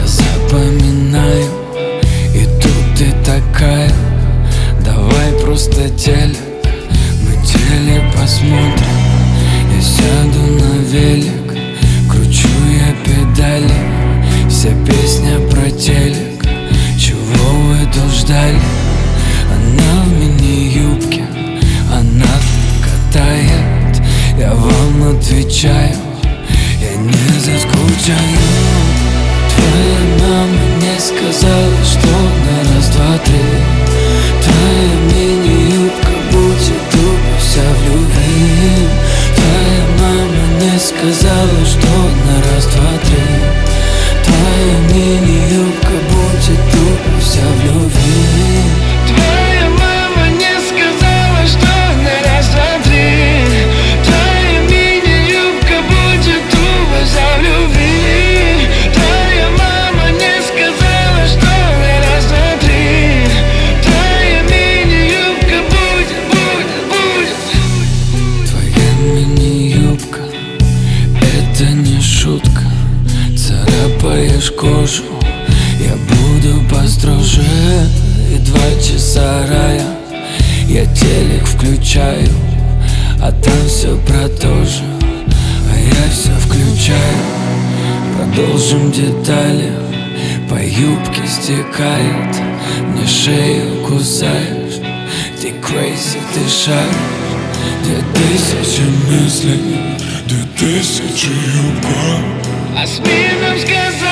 запоминаю, и тут ты такая: давай просто телек, мы телек посмотрим. Я сяду на велик, кручу я педали, вся песня про телек. Чего вы тут ждали? Она в мини-юбке, она катает. Я вам отвечаю, я не заскучаю. Твоя мама не сказала, что на раз, два, три твоя мини-юбка будет тупо вся в любви. Твоя мама не сказала, что на раз, два, три твоя мини-юбка будет тупо вся в любви. Твоя мама не сказала, что на раз, два, три твоя мини-юбка будет тупо вся в любви. Твоя мама не сказала, что на раз, два, три твоя мини-юбка будет. Твоя мини-юбка — это не шутка. Царапаешь кожу, я буду построже. И 2 часа рая, я телек включаю, а там все про то же, а я все включаю. Продолжим детали, по юбке стекает, мне шею кусаешь, ты crazy дышаешь. 2000 мыслей, 2000 юбка. А СМИ нам сказали: